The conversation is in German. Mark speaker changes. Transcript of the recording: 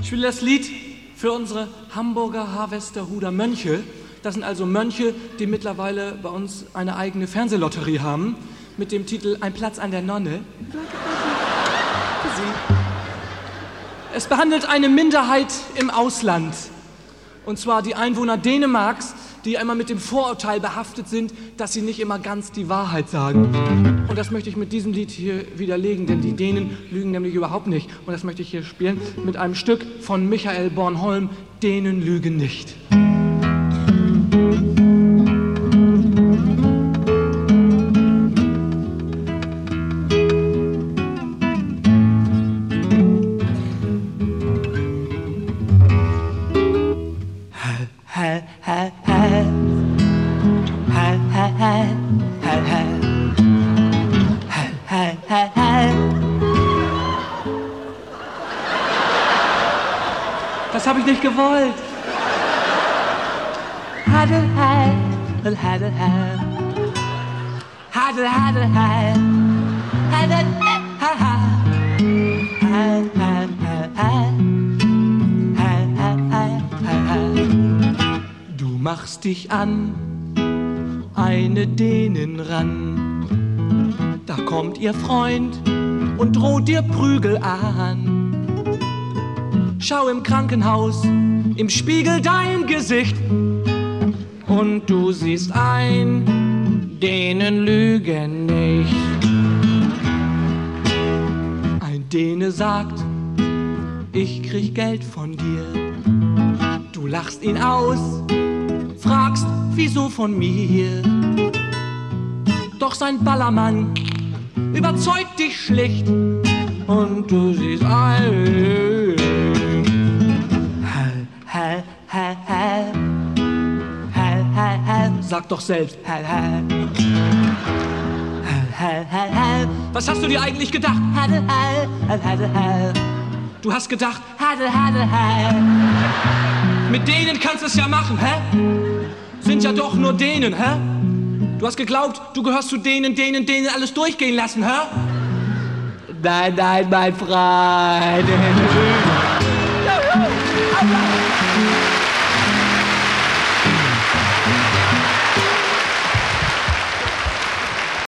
Speaker 1: Ich spiele das Lied für unsere Hamburger Harvesterhuder Mönche. Das sind also Mönche, die mittlerweile bei uns eine eigene Fernsehlotterie haben mit dem Titel Ein Platz an der Nonne. Es behandelt eine Minderheit im Ausland. Und zwar die Einwohner Dänemarks, die immer mit dem Vorurteil behaftet sind, dass sie nicht immer ganz die Wahrheit sagen. Und das möchte ich mit diesem Lied hier widerlegen, denn die Dänen lügen nämlich überhaupt nicht. Und das möchte ich hier spielen mit einem Stück von Michael Bornholm, Dänen lügen nicht. Das habe ich nicht gewollt. Du machst dich an eine Dänin ran, da kommt ihr Freund und droht dir Prügel an. Schau im Krankenhaus im Spiegel dein Gesicht und du siehst ein, Dänen lügen nicht. Ein Däne sagt, ich krieg Geld von dir. Du lachst ihn aus, fragst, wieso von mir? Doch sein Ballermann überzeugt dich schlicht und du siehst ein. Sag doch selbst. Was hast du dir eigentlich gedacht? Du hast gedacht, mit denen kannst du es ja machen, hä? Sind ja doch nur Dänen, hä? Du hast geglaubt, du gehörst zu denen alles durchgehen lassen, hä? Nein, nein, mein Freund.